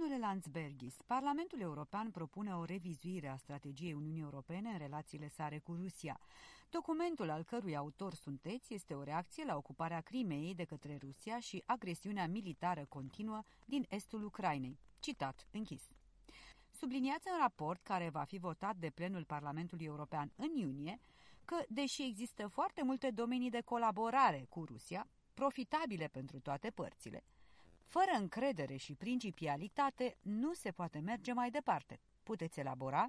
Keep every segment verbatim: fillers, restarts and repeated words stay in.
Domnule Landsbergis, Parlamentul European propune o revizuire a strategiei Uniunii Europene în relațiile sale cu Rusia. Documentul al cărui autor sunteți este o reacție la ocuparea Crimeei de către Rusia și agresiunea militară continuă din estul Ucrainei. Citat închis. Subliniați în raport, care va fi votat de plenul Parlamentului European în iunie, că, deși există foarte multe domenii de colaborare cu Rusia, profitabile pentru toate părțile, fără încredere și principialitate nu se poate merge mai departe. Puteți elabora?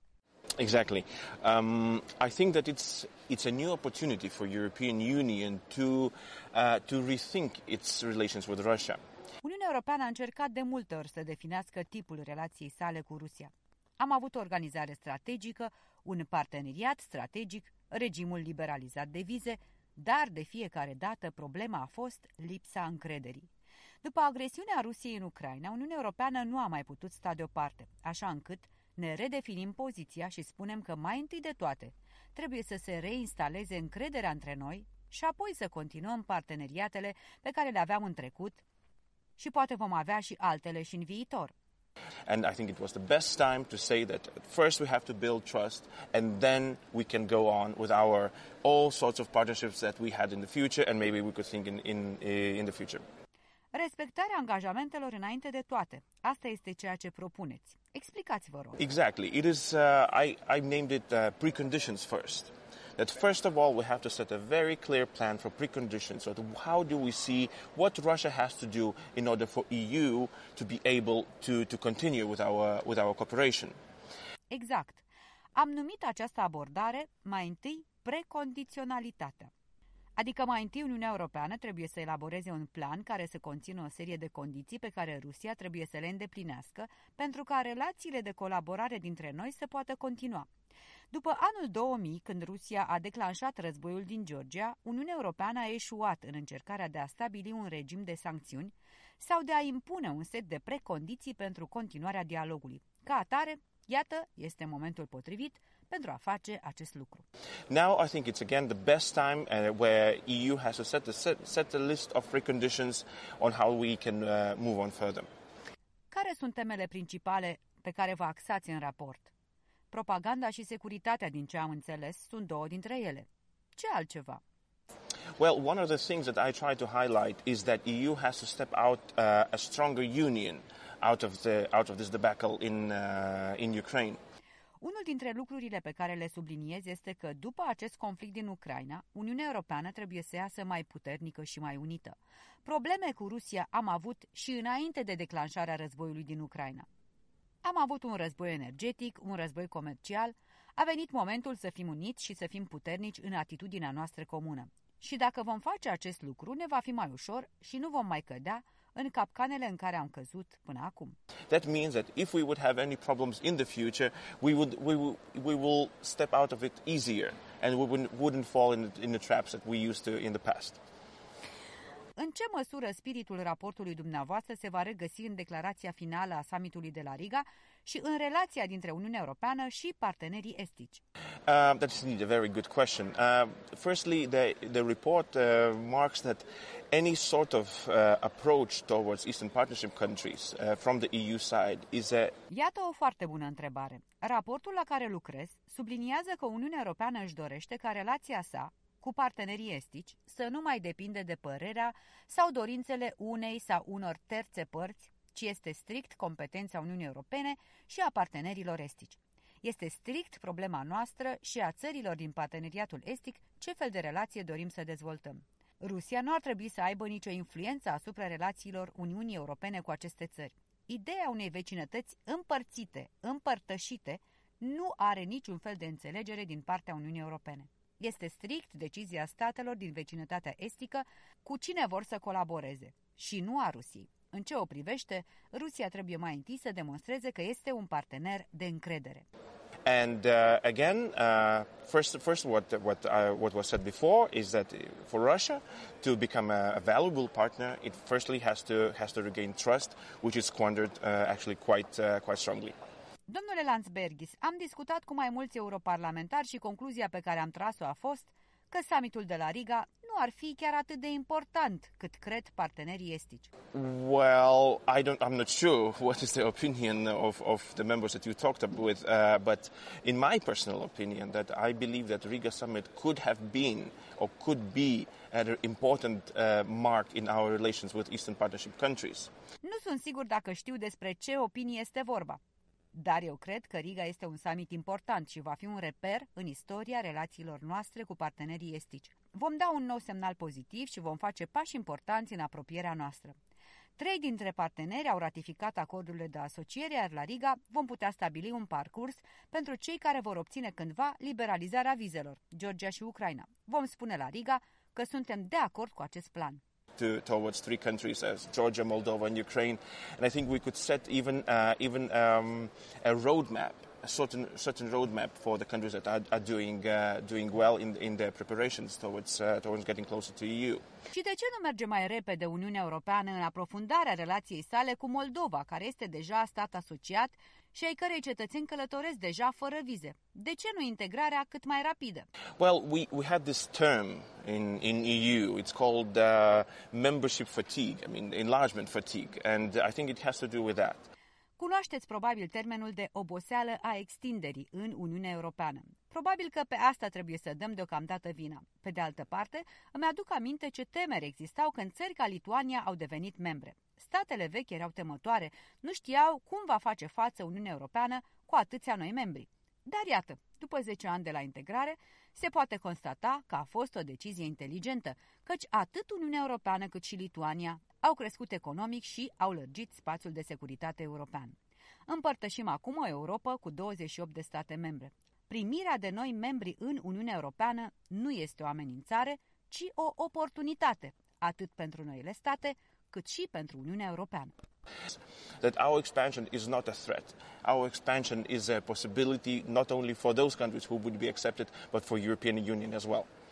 Exactly. Um, I think that it's it's a new opportunity for European Union to uh, to rethink its relations with Russia. Uniunea Europeană a încercat de multe ori să definească tipul relației sale cu Rusia. Am avut o organizare strategică, un parteneriat strategic, regimul liberalizat de vize, dar de fiecare dată problema a fost lipsa încrederii. După agresiunea Rusiei în Ucraina, Uniunea Europeană nu a mai putut sta deoparte, așa încât ne redefinim poziția și spunem că mai întâi de toate trebuie să se reinstaleze încrederea între noi și apoi să continuăm parteneriatele pe care le aveam în trecut și poate vom avea și altele și în viitor. And I think it was the best time to say that first we have to build trust and then we can go on with our all sorts of partnerships that we had in the future and maybe we could think in in in the future. Respectarea angajamentelor înainte de toate. Asta este ceea ce propuneți. Explicați, vă rog. Exactly. It is uh, I I named it uh, preconditions first. That first of all we have to set a very clear plan for preconditions. So how do we see what Russia has to do in order for E U to be able to to continue with our with our cooperation? Exact. Am numit această abordare mai întâi precondiționalitatea. Adică mai întâi Uniunea Europeană trebuie să elaboreze un plan care să conțină o serie de condiții pe care Rusia trebuie să le îndeplinească pentru ca relațiile de colaborare dintre noi să poată continua. După anul două mii, când Rusia a declanșat războiul din Georgia, Uniunea Europeană a eșuat în încercarea de a stabili un regim de sancțiuni sau de a impune un set de precondiții pentru continuarea dialogului. Ca atare, iată, este momentul potrivit pentru a face acest lucru. Now I think it's again the best time uh, where E U has to set the set, set the list of preconditions on how we can uh, move on further. Care sunt temele principale pe care vă axați în raport? Propaganda și securitatea, din ce am înțeles, sunt două dintre ele. Ce altceva? Well, one of the things that I try to highlight is that E U has to step out uh, a stronger union out of the out of this debacle in uh, in Ukraine. Unul dintre lucrurile pe care le subliniez este că după acest conflict din Ucraina, Uniunea Europeană trebuie să iasă mai puternică și mai unită. Probleme cu Rusia am avut și înainte de declanșarea războiului din Ucraina. Am avut un război energetic, un război comercial, a venit momentul să fim uniți și să fim puternici în atitudinea noastră comună. Și dacă vom face acest lucru, ne va fi mai ușor și nu vom mai cădea în capcanele în care am căzut până acum. That means that if we would have any problems in the future, we would we will, we will step out of it easier and we wouldn't, wouldn't fall in the, in the traps that we used to in the past. În ce măsură spiritul raportului dumneavoastră se va regăsi în declarația finală a summitului de la Riga și în relația dintre Uniunea Europeană și partenerii estici? Uh, that is indeed a very good question. Uh, firstly, the, the report uh, marks that any sort of uh, approach towards Eastern Partnership countries uh, from the E U side is a... Iată o foarte bună întrebare. Raportul la care lucrez subliniază că Uniunea Europeană își dorește ca relația sa cu partenerii estici să nu mai depinde de părerea sau dorințele unei sau unor terțe părți, ci este strict competența Uniunii Europene și a partenerilor estici. Este strict problema noastră și a țărilor din parteneriatul estic ce fel de relație dorim să dezvoltăm. Rusia nu ar trebui să aibă nicio influență asupra relațiilor Uniunii Europene cu aceste țări. Ideea unei vecinătăți împărțite, împărtășite, nu are niciun fel de înțelegere din partea Uniunii Europene. Este strict decizia statelor din vecinătatea estică cu cine vor să colaboreze și nu a Rusiei. În ce o privește, Rusia trebuie mai întâi să demonstreze că este un partener de încredere. And uh, again, uh, first, first what what uh, what was said before is that for Russia to become a, a valuable partner, it firstly has to has to regain trust, which is squandered uh, actually quite uh, quite strongly. Domnule Landsbergis, am discutat cu mai mulți europarlamentari și concluzia pe care am tras-o a fost că summitul de la Riga nu ar fi chiar atât de important cât cred partenerii estici. Well, I don't, I'm not sure what is the opinion of, of the members that you talked with, uh, but in my personal opinion, that I believe that Riga summit could have been or could be an important uh, mark in our relations with Eastern Partnership countries. Nu sunt sigur dacă știu despre ce opinie este vorba, dar eu cred că Riga este un summit important și va fi un reper în istoria relațiilor noastre cu partenerii estici. Vom da un nou semnal pozitiv și vom face pași importanți în apropierea noastră. Trei dintre parteneri au ratificat acordurile de asociere, iar la Riga vom putea stabili un parcurs pentru cei care vor obține cândva liberalizarea vizelor, Georgia și Ucraina. Vom spune la Riga că suntem de acord cu acest plan. To, towards three countries as Georgia, Moldova, and Ukraine, and I think we could set even uh, even um, a roadmap, a certain certain roadmap for the countries that are, are doing uh, doing well in in their preparations towards uh, towards getting closer to E U. Și de ce nu merge mai repede Uniunea Europeană în aprofundarea relației sale cu Moldova, care este deja stat asociat și ai cărei cetățeni călătoresc deja fără vize? De ce nu integrarea cât mai rapidă? Well, we, we had this term in, in E U. It's called uh, membership fatigue, I mean enlargement fatigue, and I think it has to do with that. Cunoașteți probabil termenul de oboseală a extinderii în Uniunea Europeană. Probabil că pe asta trebuie să dăm deocamdată vina. Pe de altă parte, îmi aduc aminte ce temeri existau când țări ca Lituania au devenit membre. Statele vechi erau temătoare, nu știau cum va face față Uniunea Europeană cu atâția noi membri. Dar iată, după zece ani de la integrare, se poate constata că a fost o decizie inteligentă, căci atât Uniunea Europeană cât și Lituania au crescut economic și au lărgit spațiul de securitate european. Împărtășim acum o Europă cu douăzeci și opt de state membre. Primirea de noi membri în Uniunea Europeană nu este o amenințare, ci o oportunitate, atât pentru noile state, cât și pentru Uniunea Europeană. That our expansion is not a threat. Our expansion is a possibility not only for those countries who would be accepted, but for European Union as well.